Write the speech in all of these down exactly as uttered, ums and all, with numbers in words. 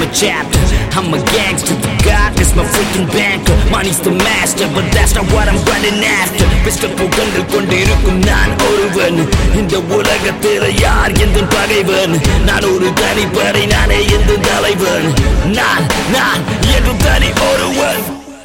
chapter. I'm a gangster, the God is my freaking banker. Money's the master, but that's not what I'm running after. Pistol புகழ்ந்து கொண்டிருக்கும் நான் ஒருவன். இந்த உலகத்தில் யார் எந்த பகைவன்? நான் ஒரு தனிப்படை, நானே எந்த தலைவன். நான் நான் என்றும் தனி ஒருவன்.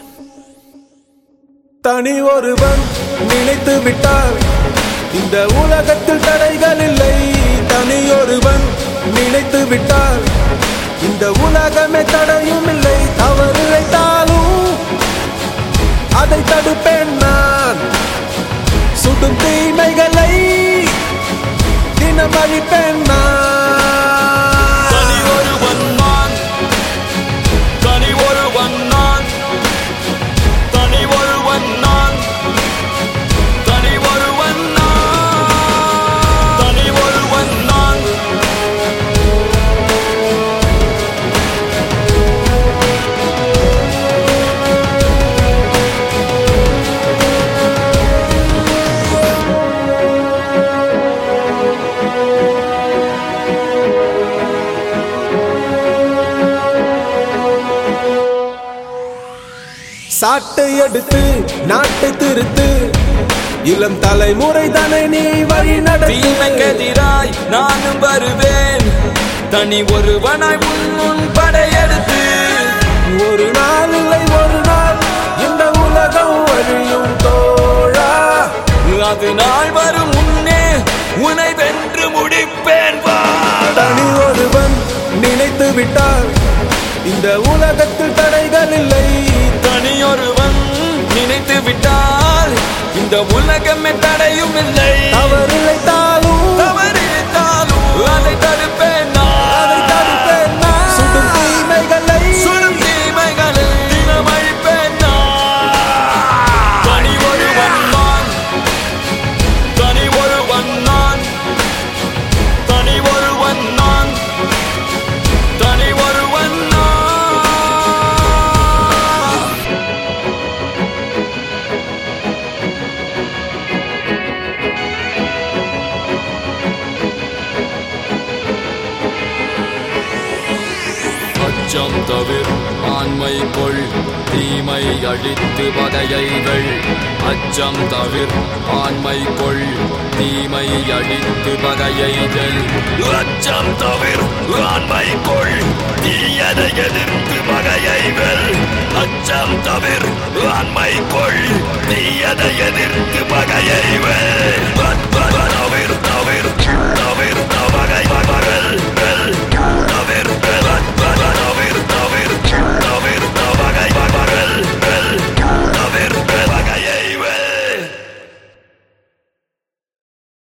தனி ஒருவன் நினைத்து விட்டால் இந்த உலகத்தில் தடைகள் இல்லை. தனி ஒருவன் நினைத்து விட்டால் இந்த உலகமே தடையும் இல்லை. தவறு இழைத்தாலும் அதை தடுப்பேன் நான். சுடும் தீமைகளை தினம் அழிப்பேன் நான். தனி ஒருவன் நான், தனி ஒருவன் நான், தனி ஒருவன் நான், தனி ஒருவன் நான், தனி ஒருவன் நான். சாட்டை எடுத்து நாட்டை திருத்து, இளம் தலைமுறை தானே நீ வழி நடத்து. தீமைக்கெதிராய் நானும் வருவேன், தனி ஒருவனாய் உன் படையெடுத்து. ஒரு நாள் இல்லை ஒரு நாள் இந்த உலகம் அழியும் தோழா. அது நாள் வரும் முன்னே உன்னை வென்று முடிப்பேன் வா. தனி ஒருவன் நினைத்து விட்டால் இந்த உலகத்தில் தடைகள் இல்லை. தனியொருவன் நினைத்து விட்டால் இந்த உலகமே தடையும் இல்லை. தவறு இழைத்தாலும் தவறு இழைத்தாலும் அதை தடுப்பேன் நான், அதை தடுப்பேன் நான். சுடும் தீமைகளை சுடும் தீமைகளை தினம் அழிப்பேன் நான். தனி ஒருவன் நான், தனி ஒருவன் நான், தனி ஒருவன் நான், தனி ஒருவன் நான். அச்சம் தவிர ஆண்மை கொள், தீமை அழித்து பகையை வெல். அச்சம் தவிர ஆண்மை கொள், தீமை அழித்து பகையை வெல். அச்சம் தவிர ஆண்மை கொள், தீயதை எதிர்த்து பகையை வெல். அச்சம் தவிர ஆண்மை கொள், தீயதை எதிர்த்து பகையை வெல். தவிர தவிர தவிர